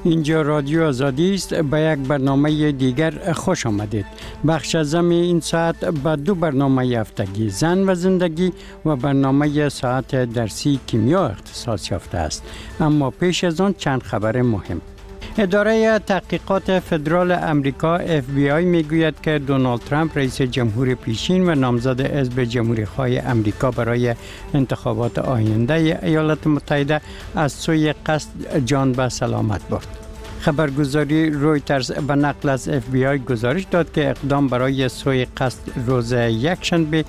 اینجا رادیو آزادی است. به یک برنامه دیگر خوش آمدید. بخش ازم این ساعت به دو برنامه هفتگی زن و زندگی و برنامه ساعت درسی کیمیا اختصاص یافته است. اما پیش از آن چند خبر مهم. اداره تحقیقات فدرال امریکا FBI میگوید که دونالد ترامپ رئیس جمهور پیشین و نامزد حزب جمهوری‌خواه امریکا برای انتخابات آینده ایالات متحده از سوی قصد جان به سلامت برد. خبرگزاری رویترز به نقل از FBI گزارش داد که اقدام برای سوی قصد روز یکشنبه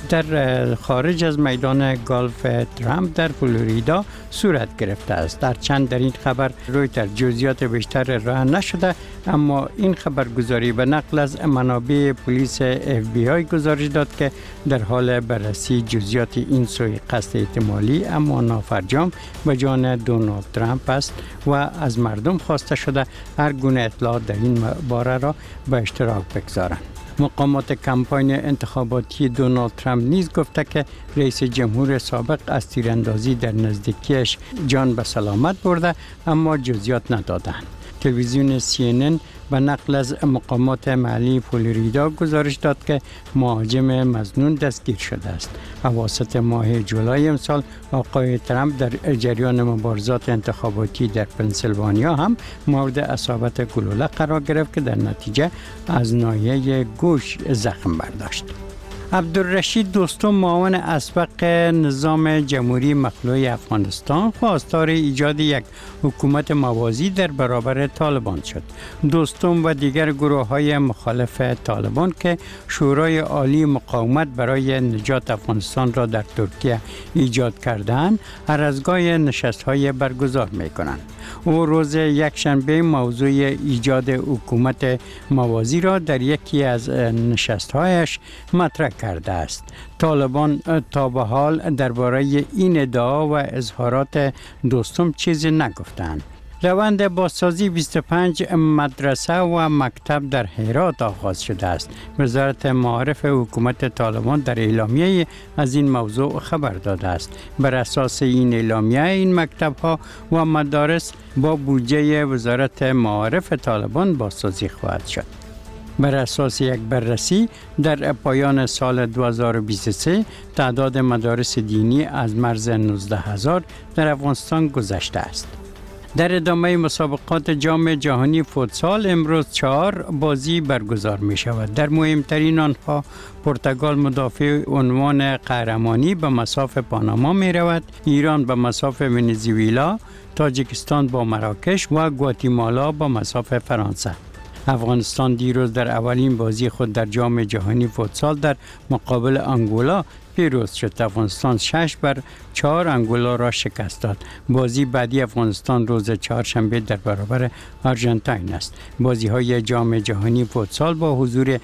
در خارج از میدان گالف ترامپ در فلوریدا صورت گرفته است. درچند در این خبر رویترز جزئیات بیشتر ارائه نشده، اما این خبرگزاری به نقل از منابع پلیس FBI گزارش داد که در حال بررسی جزئیات این سوی قصد احتمالی اما نافرجام به جان دونالد ترامپ است و از مردم خواسته شده هر گونه اطلاعات در این باره را به اشتراک بگذارند. مقامات کمپاین انتخاباتی دونالد ترامپ نیز گفته که رئیس جمهور سابق از تیراندازی در نزدیکیش جان به سلامت برده، اما جزئیات ندادند. تلویزیون CNN به نقل از مقامات محلی فلوریدا گزارش داد که مهاجم مظنون دستگیر شده است. اواسط ماه جولای امسال آقای ترامپ در جریان مبارزات انتخاباتی در پنسیلوانیا هم مورد اصابت گلوله قرار گرفت که در نتیجه از ناحیه گوش زخم برداشت. عبدالرشید دوستم معاون اسبق نظام جمهوری مخلوع افغانستان خواستار ایجاد یک حکومت موازی در برابر طالبان شد. دوستم و دیگر گروه های مخالف طالبان که شورای عالی مقاومت برای نجات افغانستان را در ترکیه ایجاد کردند، هر از گاهی نشست های برگزار می کنند. او روز یکشنبه موضوع ایجاد حکومت موازی را در یکی از نشست‌هایش مطرح کرده است. طالبان تا به حال درباره این ادعا و اظهارات دوستم چیزی نگفتند. روند بازسازی 25 مدرسه و مکتب در هرات آغاز شده است. وزارت معارف حکومت طالبان در اعلامیه از این موضوع خبر داده است. بر اساس این اعلامیه این مکتب ها و مدارس با بودجه وزارت معارف طالبان بازسازی خواهد شد. بر اساس یک بررسی در پایان سال 2023 تعداد مدارس دینی از مرز 19,000 در افغانستان گذشته است. در ادامه مسابقات جام جهانی فوتسال امروز 4 بازی برگزار می شود. در مهمترین آنها پرتغال مدافع عنوان قهرمانی به مصاف پاناما می رود، ایران به مصاف ونزوئلا، تاجیکستان با مراکش و گواتیمالا با مصاف فرانسه. افغانستان دیروز در اولین بازی خود در جام جهانی فوتسال در مقابل انگولا پیروز شد. افغانستان 6-4 انگولا را شکست داد. بازی بعدی افغانستان روز چهارشنبه در برابر آرژانتین است. بازی های جام جهانی فوتسال با حضور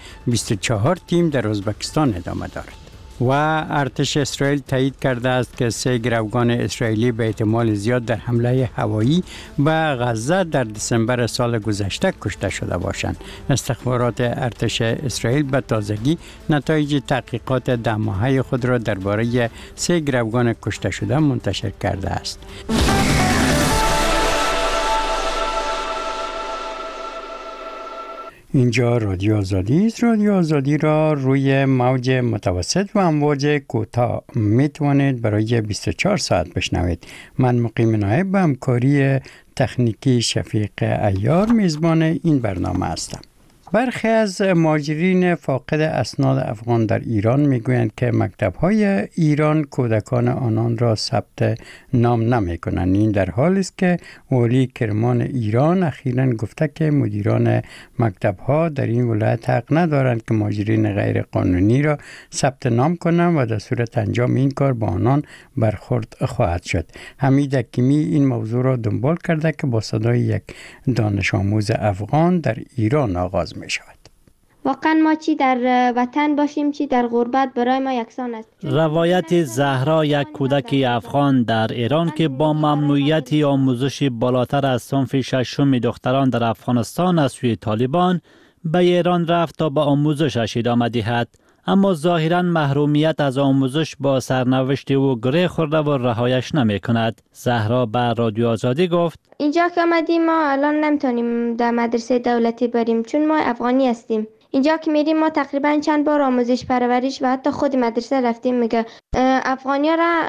24 تیم در ازبکستان ادامه دارد. و ارتش اسرائیل تایید کرده است که 3 گروگان اسرائیلی به احتمال زیاد در حمله هوایی به غزه در دسامبر سال گذشته کشته شده باشند. استخبارات ارتش اسرائیل به تازگی نتایج تحقیقات 10 ماهه خود را درباره 3 گروگان کشته شده منتشر کرده است. اینجا رادیو آزادی است. رادیو آزادی را روی موج متوسط و امواج کوتاه میتوانید برای 24 ساعت بشنوید. من مقیم نایب به همکاری تکنیکی شفیق عیار میزبان این برنامه هستم. برخی از مهاجرین فاقد اسناد افغان در ایران میگویند که مکتب‌های ایران کودکان آنان را ثبت نام نمی‌کنند. این در حالی است که والی کرمان ایران اخیراً گفته که مدیران مکتب‌ها در این ولایت حق ندارند که مهاجرین غیر قانونی را ثبت نام کنند و در صورت انجام این کار با آنان برخورد خواهد شد. حمید حکیمی این موضوع را دنبال کرده که با صدای یک دانش آموز افغان در ایران آغاز می شود. واقعا ما چی در وطن باشیم چی در غربت برای ما یکسان است. روایت زهرا، یک کودک افغان در ایران که با ممنوعیت آموزش بالاتر از صنف ششم دختران در افغانستان از سوی طالبان به ایران رفت تا به آموزشش ادامه دهد. اما ظاهراً محرومیت از آموزش با سرنوشت او گره خورده و رهایش نمی کند. زهرا بر رادیو آزادی گفت اینجا که آمدیم ما الان نمیتونیم در مدرسه دولتی بریم چون ما افغانی هستیم. اینجا که میریم ما تقریبا چند بار آموزش پرورش و حتی خود مدرسه رفتیم میگه افغانیا را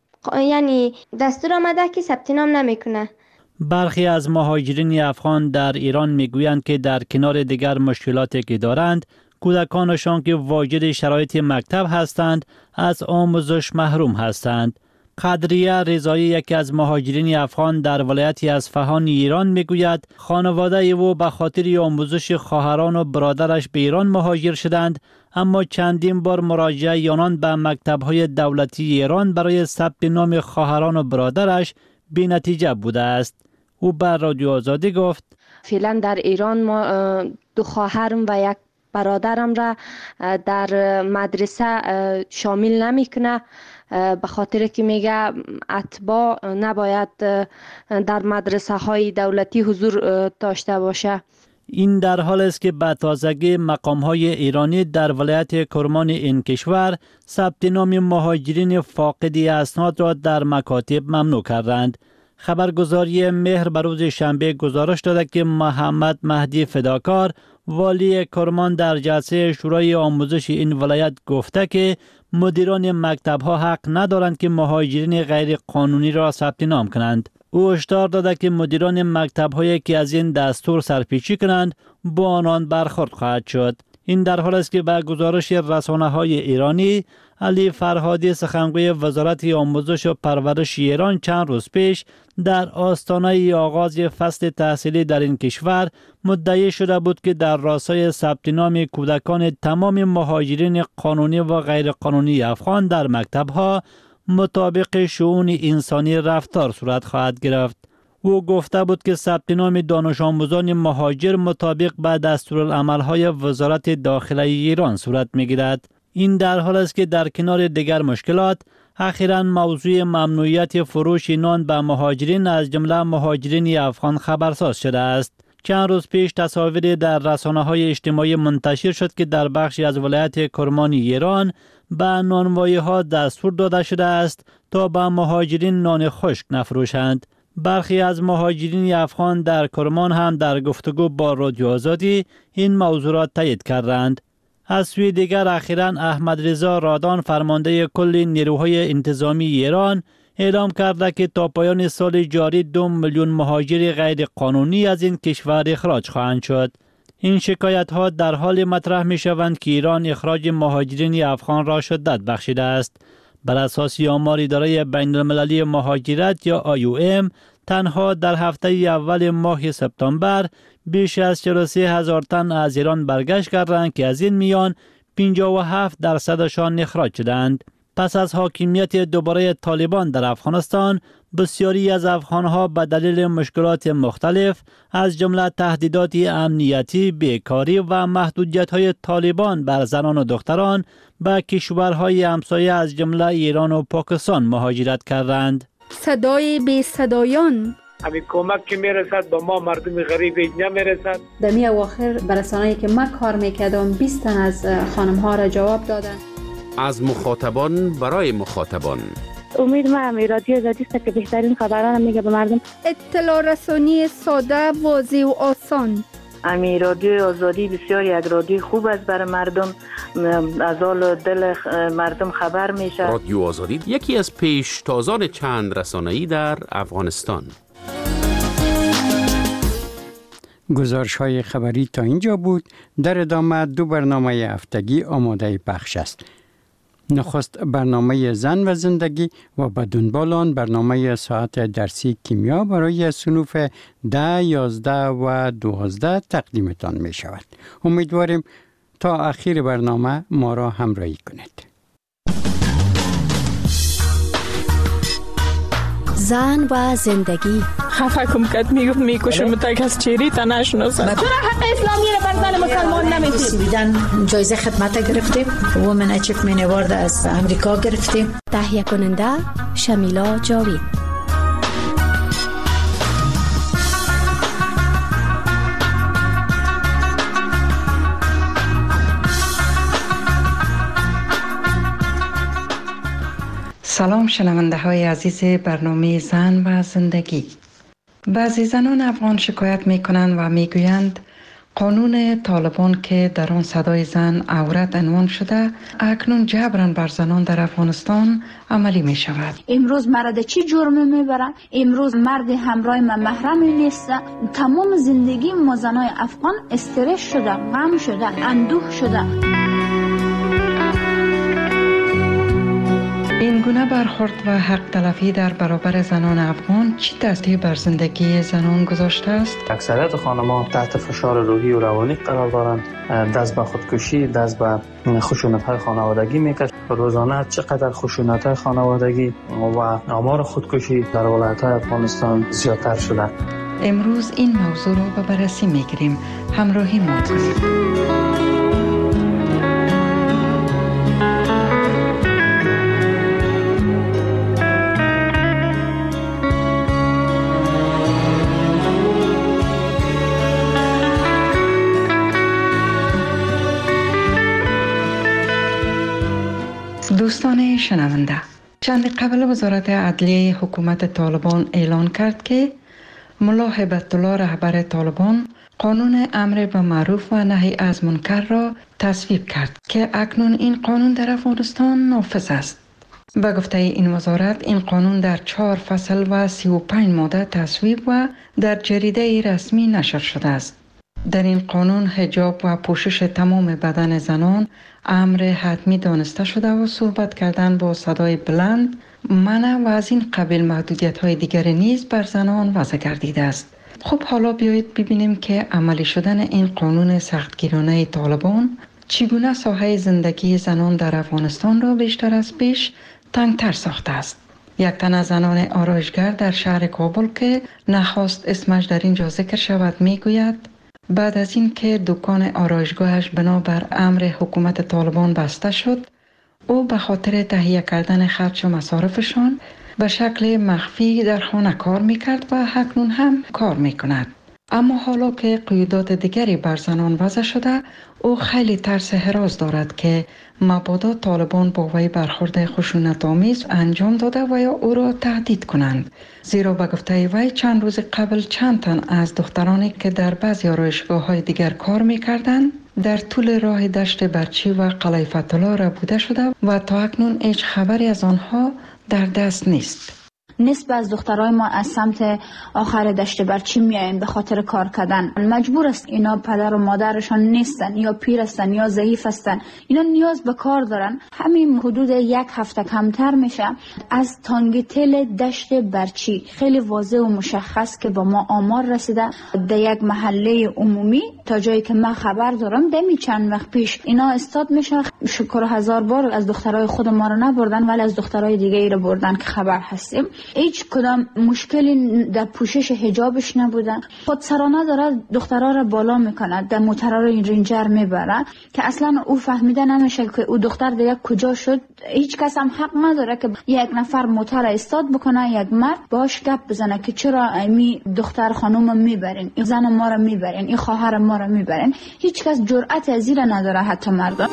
یعنی دستور آمده که ثبت نام نمیکنه. برخی از مهاجرین افغان در ایران میگویند که در کنار دیگر مشکلاتی که دارند، کودکانشان که واجد شرایط مکتب هستند از آموزش محروم هستند. قدریه رضایی یکی از مهاجرین افغان در ولایتی اصفهان ایران میگوید خانواده او به خاطر آموزش خواهران و برادرش به ایران مهاجر شدند، اما چندین بار مراجعه آنان به مکتب‌های دولتی ایران برای ثبت نام خواهران و برادرش بی‌نتیجه بوده است. او بر رادیو آزادی گفت فعلا در ایران ما 2 خواهرم و 1 برادرم را در مدرسه شامل نمیکنه، به خاطر که میگه اتباع نباید در مدرسه های دولتی حضور داشته باشه. این در حال است که به تازگی مقام‌های ایرانی در ولایت کرمان این کشور ثبت نام مهاجرین فاقدی اسناد را در مکاتب ممنوع کردند. خبرگزاری مهر بر روز شنبه گزارش داده که محمد مهدی فداکار والی کرمان در جلسه شورای آموزش این ولایت گفته که مدیران مکتب‌ها حق ندارند که مهاجرین غیر قانونی را ثبت نام کنند. او هشدار داده که مدیران مکتب‌هایی که از این دستور سرپیچی کنند با آنان برخورد خواهد شد. این در حال است که به گزارش رسانه‌های ایرانی، علی فرهادی سخنگوی وزارت آموزش و پرورش ایران چند روز پیش در آستانه آغاز فصل تحصیلی در این کشور مدعی شده بود که در راستای ثبت نام کودکان تمام مهاجرین قانونی و غیر قانونی افغان در مکتب‌ها مطابق شؤون انسانی رفتار صورت خواهد گرفت. او گفته بود که ثبت نام دانش آموزان مهاجر مطابق به دستورالعمل‌های وزارت داخله ایران صورت می‌گیرد. این در حال است که در کنار دیگر مشکلات، اخیراً موضوع ممنوعیت فروش نان به مهاجرین از جمله مهاجرین افغان خبرساز شده است. چند روز پیش تصاویری در رسانه‌های اجتماعی منتشر شد که در بخشی از ولایت کرمان ایران به نانوایی‌ها دستور داده شده است تا به مهاجرین نان خشک نفروشند. برخی از مهاجرین افغان در کرمان هم در گفتگو با رادیو آزادی این موضوع را تایید کردند. از سوی دیگر اخیراً احمد رضا رادان فرمانده کل نیروهای انتظامی ایران اعلام کرده که تا پایان سال جاری 2 میلیون مهاجر غیر قانونی از این کشور اخراج خواهند شد. این شکایت ها در حال مطرح می شوند که ایران اخراج مهاجرین افغان را شدت بخشیده است. بر اساس آمار اداره بین المللی مهاجرت یا IOM تنها در هفته اول ماه سپتامبر بیش از 43,000 تن از ایران برگشت کردند که از این میان 57% اخراج شدند. پس از حاکمیت دوباره طالبان در افغانستان، بسیاری از افغانها به دلیل مشکلات مختلف از جمله تهدیدات امنیتی، بیکاری و محدودیت‌های طالبان بر زنان و دختران به کشورهای همسایه از جمله ایران و پاکستان مهاجرت کردند. صدای بی صدایان، همین کمک که میرسد با ما مردم غریب نمیرسد. در می اواخر برسانه‌ای که من کار میکردم 20 تن از خانم‌ها را جواب دادن. از مخاطبان برای مخاطبان. امید ما هم رادیو آزادی است که بهترین خبران میگه به مردم. اطلاع رسانی ساده، واضح و آسان. امی رادیو آزادی بسیار یک رادیو خوب است برای مردم، از حال دل مردم خبر میشه. رادیو آزادی یکی از پیشتازان چند رسانه‌ای در افغانستان. گزارش های خبری تا اینجا بود. در ادامه 2 برنامه هفتگی آماده پخش است. نخست برنامه زن و زندگی و به دنبال آن برنامه ساعت درسی کیمیا برای صنوف 10, 11 و 12 تقدیمتان می شود. امیدواریم تا آخر برنامه ما را همراهی کنید. زن و زندگی. خفه کم کد میگفت میکشم تک از چیری تا نشناسم. چرا حق اسلامی رو بر زن مسلمان نمیدید؟ بیدن جایزه خدمت گرفتیم، وومن اچیومنت اوارد از امریکا گرفتیم. تهیه کننده شمیلا جاوید. سلام شنونده های عزیز برنامه زن و زندگی. بعضی زنان افغان شکایت می کنند و می گویند قانون طالبان که در آن صدای زن عورت عنوان شده اکنون جبران بر زنان در افغانستان عملی می شود. امروز مرد چی جرمی می برن؟ امروز مرد همراه من محرمی نیست. تمام زندگی ما زنای افغان استرس شده، غم شده، اندوه شده. این گونه برخورد و حق تلفی در برابر زنان افغان چی تأثیری بر زندگی زنان گذاشته است؟ اکثریت خانم‌ها تحت فشار روحی و روانی قرار دارند، دست به خودکشی، دست به خشونت‌های خانوادگی می‌کشند. روزانه چقدر خشونت‌های خانوادگی و آمار خودکشی در ولایت‌های افغانستان زیادتر شده. امروز این موضوع را به بررسی می‌گیریم. همراهی ما کنید. دوستان شنونده، چند قبل وزارت عدلیه حکومت طالبان اعلان کرد که ملا هیبت الله رهبر طالبان قانون امر به معروف و نهی از منکر را تصویب کرد که اکنون این قانون در افغانستان نافذ است. به گفته این وزارت این قانون در 4 فصل و 35 ماده تصویب و در جریده رسمی نشر شده است. در این قانون حجاب و پوشش تمام بدن زنان امر حتمی دانسته شده و صحبت کردن با صدای بلند منع و از این قبیل محدودیت‌های دیگر نیز بر زنان وضع گردیده است. خب حالا بیایید ببینیم که عملی شدن این قانون سختگیرانه طالبان چگونه ساحه زندگی زنان در افغانستان را بیشتر از پیش تنگتر ساخته است. یک تن از زنان آرایشگر در شهر کابل که نخواست اسمش در اینجا ذکر شود میگوید بعد از این که دکان آرایشگاهش بنابر امر حکومت طالبان بسته شد، او به خاطر تهیه کردن خرج و مصارفشان به شکل مخفی در خانه کار میکرد و اکنون هم کار میکند. اما حالا که قیودات دیگری بر زنان وضع شده، او خیلی ترس هراس دارد که مبادا طالبان با وی برخورد خشونت‌آمیز انجام داده و یا او را تهدید کنند. زیرا به گفته وی چند روز قبل چند تن از دخترانی که در بعضی آرایشگاه‌های دیگر کار می‌کردند در طول راه دشت برچی و قلعه فتح‌الله ربوده شده و تا اکنون هیچ خبری از آنها در دست نیست. نصف از دخترای ما از سمت آخر دشت برچی میاین به خاطر کار کردن. مجبور است اینا پدر و مادرشان نیستن یا پیر هستن یا ضعیف هستن. اینا نیاز به کار دارن. همین حدود 1 هفته کمتر میشه از تانگتل دشت برچی خیلی واضح و مشخص که با ما آمار رسیده در یک محله عمومی تا جایی که من خبر دارم دمی چند وقت پیش اینا استاد میشه. شکر 1000 بار از دخترای خود ما رو نبردن ولی از دخترای دیگه ای رو بردن که خبر هستیم. هیچ کدام مشکلی در پوشش حجابش نبودن. خودسرانه داره دخترها را بالا میکنه، در موترها رو رنجر میبره که اصلا او فهمیده نمیشه که او دختر دیگه کجا شد. هیچ کس هم حق نداره که یک نفر موتر استاد بکنه، یک مرد باش گپ بزنه که چرا می دختر خانوم میبرین، این زن ما رو میبرین، این خواهر ما رو میبرین. هیچ کس جرأت از این نداره، حتی مردم.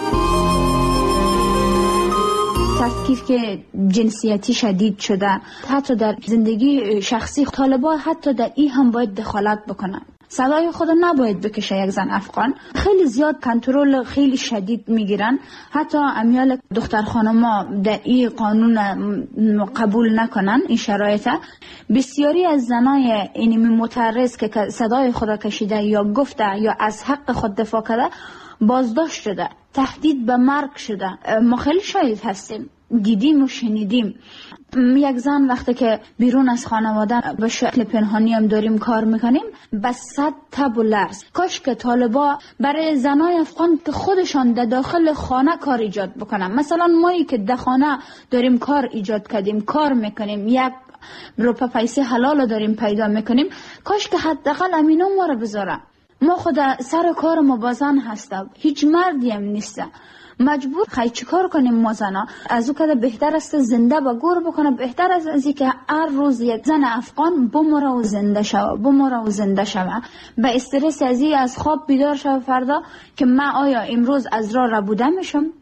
تفکیک که جنسیتی شدید شده، حتی در زندگی شخصی طالبان حتی در این هم باید دخالت بکنن. صدای خود نباید بکشه یک زن افغان. خیلی زیاد کنترل خیلی شدید میگیرن. حتی امیال دختر خانما در این قانون قبول نکنن این شرایط. بسیاری از زنای اینمی معترض که صدای خود کشیده یا گفته یا از حق خود دفاع کرده بازداشت شده، تهدید به مرگ شده. ما خیلی شاهد هستیم، دیدیم و شنیدیم. یک زن وقتی که بیرون از خانواده به شکل پنهانی هم داریم کار میکنیم به 100 تب و لرز. کاش که طالبا برای زنای افغان که خودشان در داخل خانه کار ایجاد بکنن. مثلا مایی که در خانه داریم کار ایجاد کردیم، کار میکنیم، یک روپا پیسه حلال داریم پیدا میکنیم، کاش که حداقل امینا ما رو بذاره. ما خود سر کار ما با زن هستم، هیچ مردی هم نیست. مجبور خیلی چی کار کنیم ما زنا؟ از او که بهتر است زنده با گور بکنه، بهتر از اینکه هر روز یک زن افغان بمره و زنده شوه، بمره و زنده شوه. به استرس از خواب بیدار شوه فردا که من آیا امروز از راه ربوده میشم